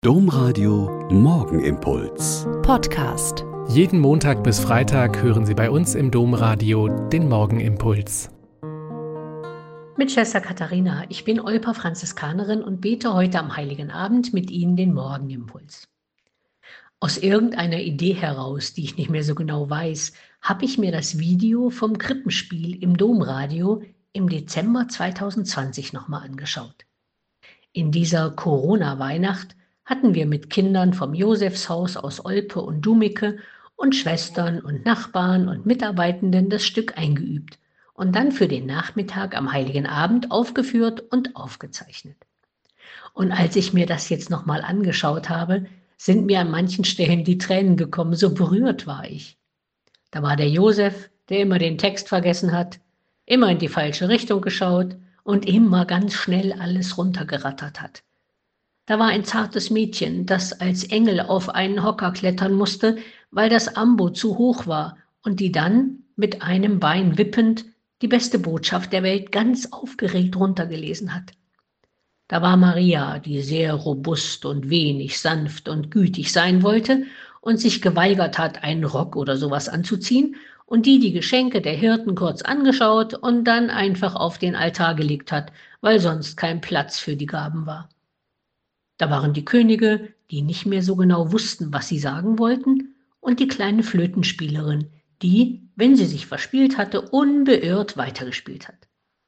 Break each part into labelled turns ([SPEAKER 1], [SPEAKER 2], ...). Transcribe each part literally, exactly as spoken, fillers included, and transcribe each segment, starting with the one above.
[SPEAKER 1] Domradio Morgenimpuls
[SPEAKER 2] Podcast.
[SPEAKER 3] Jeden Montag bis Freitag hören Sie bei uns im Domradio den Morgenimpuls.
[SPEAKER 4] Mit Schwester Katharina, ich bin Olper Franziskanerin und bete heute am Heiligen Abend mit Ihnen den Morgenimpuls. Aus irgendeiner Idee heraus, die ich nicht mehr so genau weiß, habe ich mir das Video vom Krippenspiel im Domradio im Dezember zweitausendzwanzig nochmal angeschaut. In dieser Corona-Weihnacht hatten wir mit Kindern vom Josefshaus aus Olpe und Dumicke und Schwestern und Nachbarn und Mitarbeitenden das Stück eingeübt und dann für den Nachmittag am Heiligen Abend aufgeführt und aufgezeichnet. Und als ich mir das jetzt nochmal angeschaut habe, sind mir an manchen Stellen die Tränen gekommen, so berührt war ich. Da war der Josef, der immer den Text vergessen hat, immer in die falsche Richtung geschaut und immer ganz schnell alles runtergerattert hat. Da war ein zartes Mädchen, das als Engel auf einen Hocker klettern musste, weil das Ambo zu hoch war und die dann, mit einem Bein wippend, die beste Botschaft der Welt ganz aufgeregt runtergelesen hat. Da war Maria, die sehr robust und wenig sanft und gütig sein wollte und sich geweigert hat, einen Rock oder sowas anzuziehen und die die Geschenke der Hirten kurz angeschaut und dann einfach auf den Altar gelegt hat, weil sonst kein Platz für die Gaben war. Da waren die Könige, die nicht mehr so genau wussten, was sie sagen wollten, und die kleine Flötenspielerin, die, wenn sie sich verspielt hatte, unbeirrt weitergespielt hat.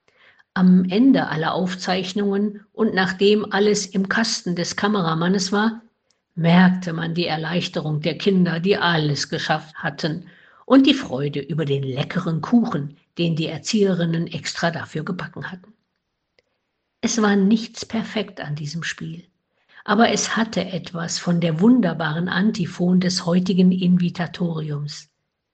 [SPEAKER 4] Am Ende aller Aufzeichnungen und nachdem alles im Kasten des Kameramannes war, merkte man die Erleichterung der Kinder, die alles geschafft hatten, und die Freude über den leckeren Kuchen, den die Erzieherinnen extra dafür gebacken hatten. Es war nichts perfekt an diesem Spiel. Aber es hatte etwas von der wunderbaren Antiphon des heutigen Invitatoriums.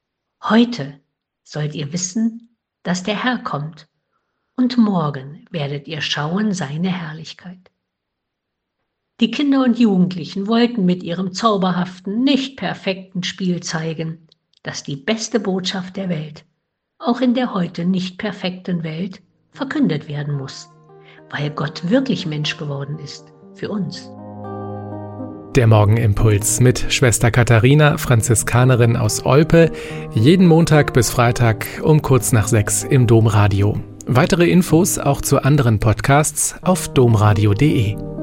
[SPEAKER 4] Heute sollt ihr wissen, dass der Herr kommt, und morgen werdet ihr schauen seine Herrlichkeit. Die Kinder und Jugendlichen wollten mit ihrem zauberhaften, nicht perfekten Spiel zeigen, dass die beste Botschaft der Welt, auch in der heute nicht perfekten Welt, verkündet werden muss, weil Gott wirklich Mensch geworden ist für uns.
[SPEAKER 3] Der Morgenimpuls mit Schwester Katharina, Franziskanerin aus Olpe, jeden Montag bis Freitag um kurz nach sechs im Domradio. Weitere Infos auch zu anderen Podcasts auf domradio punkt de.